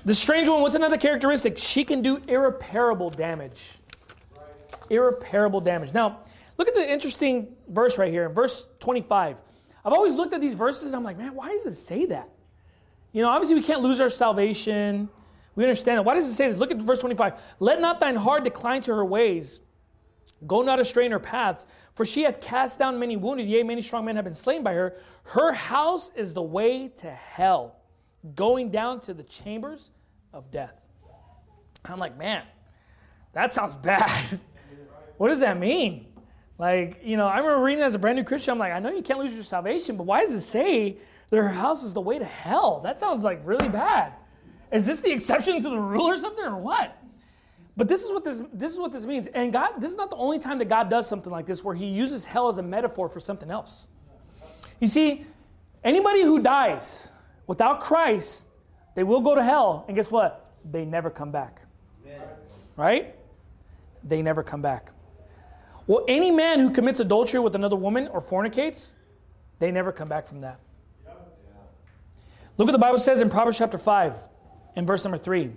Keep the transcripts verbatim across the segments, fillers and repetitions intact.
The strange one, what's another characteristic? She can do irreparable damage. Right. Irreparable damage. Now, look at the interesting verse right here in verse twenty-five. I've always looked at these verses and I'm like, man, why does it say that? You know, obviously we can't lose our salvation. We understand that. Why does it say this? Look at verse twenty-five. Let not thine heart decline to her ways. Go not astray in her paths. For she hath cast down many wounded. Yea, many strong men have been slain by her. Her house is the way to hell, going down to the chambers of death. And I'm like, man, that sounds bad. What does that mean? Like, you know, I remember reading as a brand new Christian, I'm like, I know you can't lose your salvation, but why does it say that her house is the way to hell? That sounds like really bad. Is this the exception to the rule or something, or what? But this is what this this is what this means. And God, this is not the only time that God does something like this, where he uses hell as a metaphor for something else. You see, anybody who dies without Christ, they will go to hell. And guess what? They never come back. Amen. Right? They never come back. Well, any man who commits adultery with another woman or fornicates, they never come back from that. Look what the Bible says in Proverbs chapter five, in verse number three.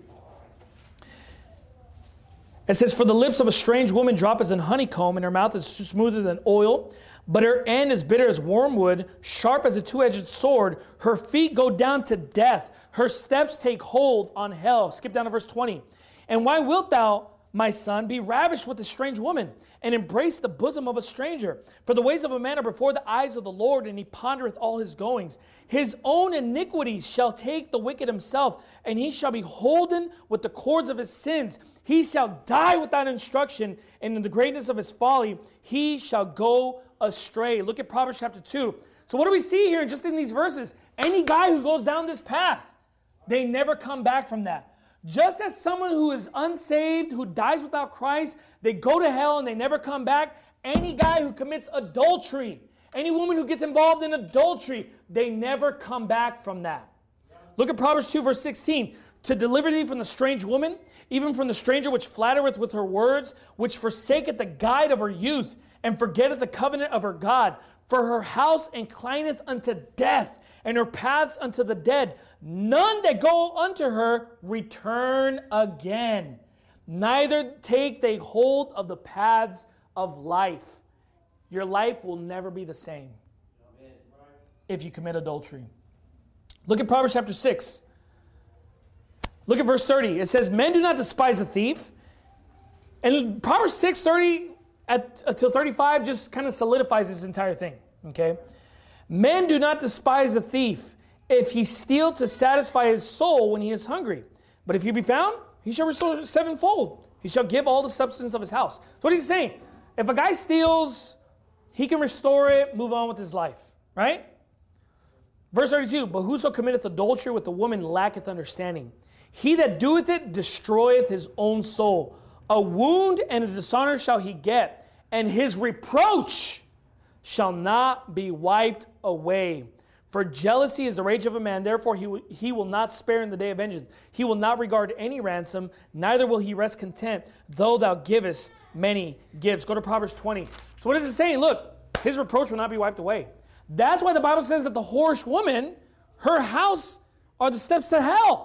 It says, for the lips of a strange woman drop as an honeycomb, and her mouth is smoother than oil, but her end is bitter as wormwood, sharp as a two-edged sword. Her feet go down to death. Her steps take hold on hell. Skip down to verse twenty. And why wilt thou, my son, be ravished with a strange woman, and embrace the bosom of a stranger? For the ways of a man are before the eyes of the Lord, and he pondereth all his goings. His own iniquities shall take the wicked himself, and he shall be holden with the cords of his sins. He shall die without instruction, and in the greatness of his folly he shall go astray. Look at Proverbs chapter two. So what do we see here just in these verses? Any guy who goes down this path, they never come back from that. Just as someone who is unsaved, who dies without Christ, they go to hell and they never come back. Any guy who commits adultery, any woman who gets involved in adultery, they never come back from that. Look at Proverbs two, verse sixteen. To deliver thee from the strange woman, even from the stranger which flattereth with her words, which forsaketh the guide of her youth, and forgetteth the covenant of her God. For her house inclineth unto death, and her paths unto the dead. None that go unto her return again. Neither take they hold of the paths of life. Your life will never be the same if you commit adultery. Look at Proverbs chapter six. Look at verse thirty. It says, men do not despise a thief. And Proverbs six, thirty at, until thirty-five just kind of solidifies this entire thing. Okay? Men do not despise a thief if he steal to satisfy his soul when he is hungry. But if he be found, he shall restore sevenfold. He shall give all the substance of his house. So what is he saying? If a guy steals, he can restore it, move on with his life. Right? Verse thirty-two, but whoso committeth adultery with a woman lacketh understanding. He that doeth it destroyeth his own soul. A wound and a dishonor shall he get, and his reproach shall not be wiped away. For jealousy is the rage of a man, therefore he, w- he will not spare in the day of vengeance. He will not regard any ransom, neither will he rest content, though thou givest many gifts. Go to Proverbs twenty. So what is it saying? Look, his reproach will not be wiped away. That's why the Bible says that the whorish woman, her house are the steps to hell.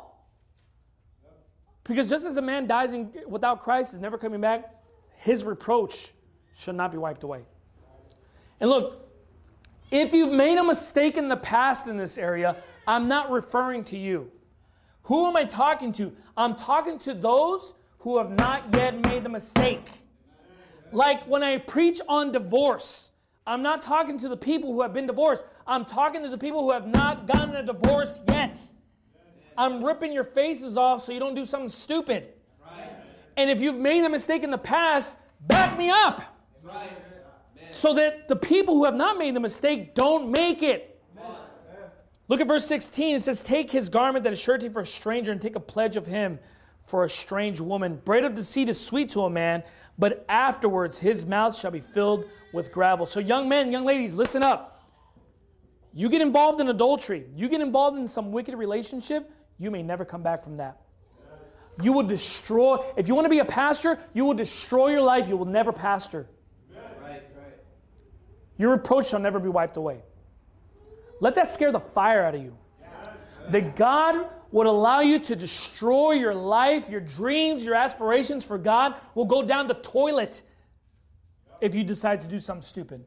Because just as a man dies in, without Christ, is never coming back, his reproach shall not be wiped away. And look, if you've made a mistake in the past in this area, I'm not referring to you. Who am I talking to? I'm talking to those who have not yet made the mistake. Like when I preach on divorce, I'm not talking to the people who have been divorced. I'm talking to the people who have not gotten a divorce yet. I'm ripping your faces off so you don't do something stupid. Right. And if you've made a mistake in the past, back me up. Right. So that the people who have not made the mistake don't make it. Amen. Look at verse sixteen. It says, take his garment that is surety for a stranger, and take a pledge of him for a strange woman. Bread of deceit is sweet to a man, but afterwards his mouth shall be filled with gravel. So young men, young ladies, listen up. You get involved in adultery, you get involved in some wicked relationship, you may never come back from that. You will destroy, if you want to be a pastor, you will destroy your life. You will never pastor. Right, right. Your reproach shall never be wiped away. Let that scare the fire out of you. that God would allow you to destroy your life, your dreams, your aspirations for God will go down the toilet if you decide to do something stupid.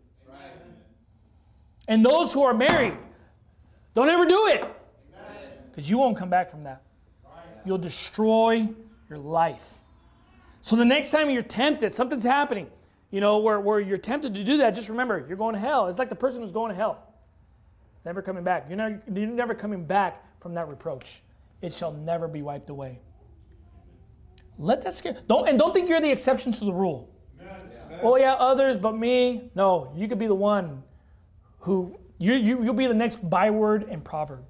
And those who are married, don't ever do it, because you won't come back from that. You'll destroy your life. So the next time you're tempted, something's happening, you know, where, where you're tempted to do that, just remember, you're going to hell. It's like the person who's going to hell. It's never coming back. You're, not, you're never coming back from that reproach. It shall never be wiped away. Let that scare. Don't, and don't think you're the exception to the rule. Amen. Oh yeah, others, but me. No, you could be the one who, you, you, you'll be the next byword in Proverbs.